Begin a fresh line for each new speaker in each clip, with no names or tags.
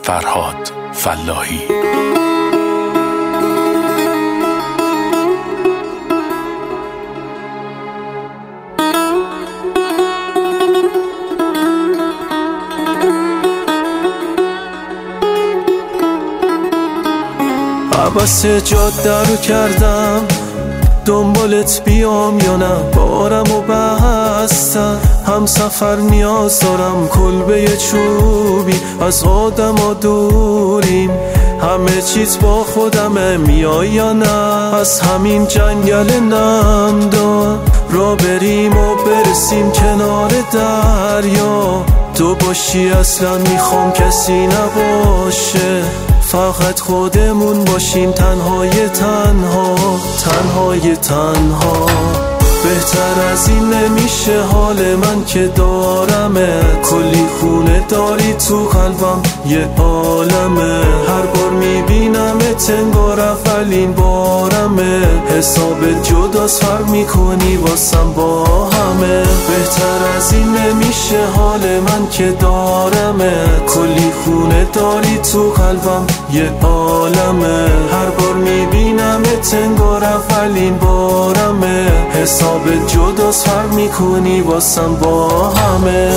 فرهاد فلاحی.
عباس جاده رو کردم دنبالت بیام یا نه، بارم و بستم هم سفر نیاز دارم، کلبه چوبی از آدم ها دوریم، همه چیز با خودمه، میای یا نه از همین جنگل نمدار را بریم و برسیم کنار دریا، تو باشی اصلا میخوام کسی نباشه، فقط خودمون باشیم، تنهای تنها تنهای تنها. بهتر از این نمیشه حال من که دارمه، کلی خونه داری تو قلبم یه عالمه، هر بار میبینمت انگار اولین بارمه، حساب جداست فرق میکنی واسم با همه، بهتر از این نمیشه حال من که دارمه، کلی خونه داری تو قلبم یه عالمه، هر بار میبینمت انگار اولین بارمه، حساب جداست فرق میکنی واسم با همه.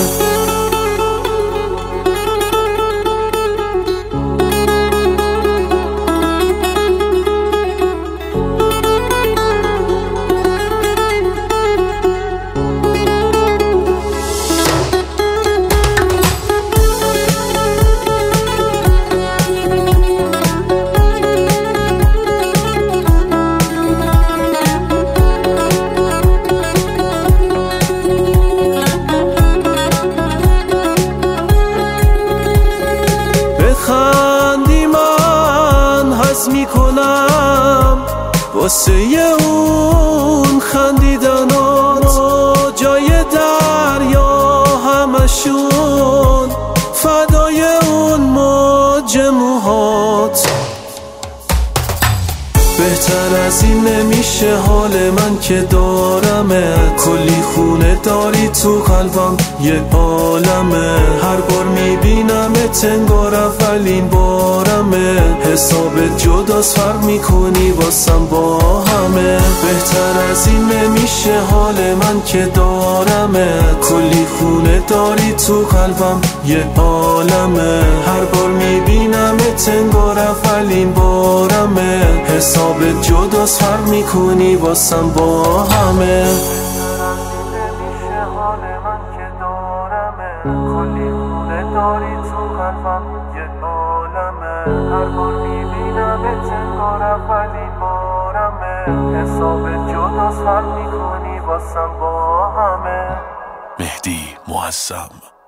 خندی من حس میکنم واسه اون خندیدنات، جای دریا همشون فدای اون موج موهات، بهتر از این نمیشه حال من که دارمه، کلی خونه داری تو قلبم یه عالمه، هر بار میبینمت انگار اولین بارمه، حساب جداست فرق میکنی واسم با همه، بهتر از این نمیشه حال من که دارمه، کلی خونه داری تو قلبم یه عالمه، هر بار میبینمت انگار اولین بارمه، حساب جداست فرق میکنی واسم با همه.
کلی خونه داری تو قلبم یه عالمه، هر بار میبینمت انگار اولین بارمه، حساب جداست فرق میکنی واسم با همه.
مهدی معظم.